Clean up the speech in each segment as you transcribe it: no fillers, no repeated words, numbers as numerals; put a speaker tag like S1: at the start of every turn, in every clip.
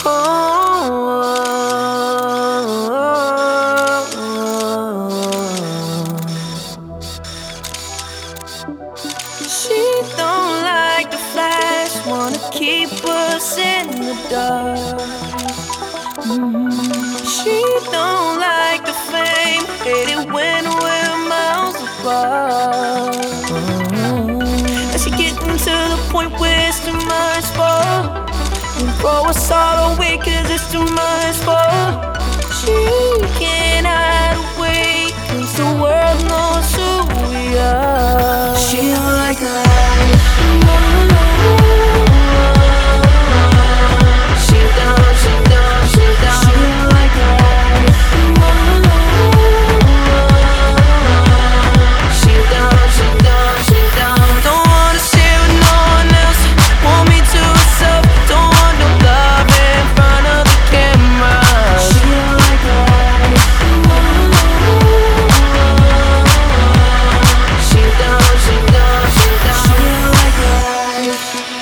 S1: She don't like the flash, wanna keep us in the dark. She don't like the fame, hate it when we're miles apart. And she getting to the point where it's too much for her. And throw us all away cause it's too much for her. She can't hide away cause the world knows who we are. She don't like the light. She don't, she don't, she don't. She don't like the light. She don't, she don't, she don't. Don't wanna share with no one else. Want me to herself. Don't want no love in front of the camera. She don't like the light. She don't, she don't, she don't. She don't like the light.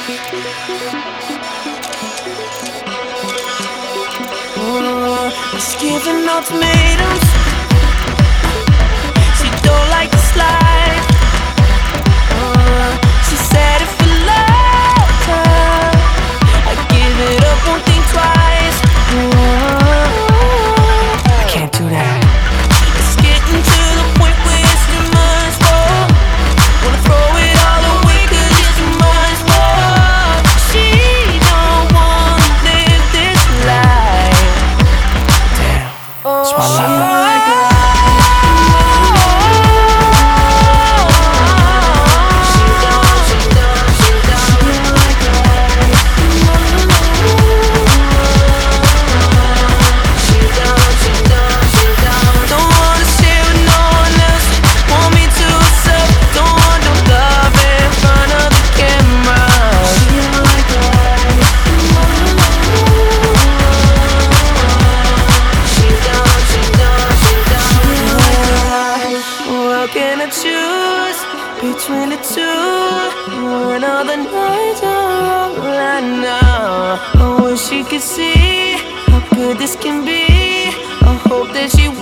S1: She's giving ultimatums. She don't like the slide. She said if you loved her, I'd give it up, won't think twice. I can't do that. It's getting to the point where it's too much for her. Wanna throw it all away cause it's too much for her. She don't wanna live this life. Damn, it's my life. Choose between the two. When all the nights are all I know. I wish she could see how good this can be. I hope that she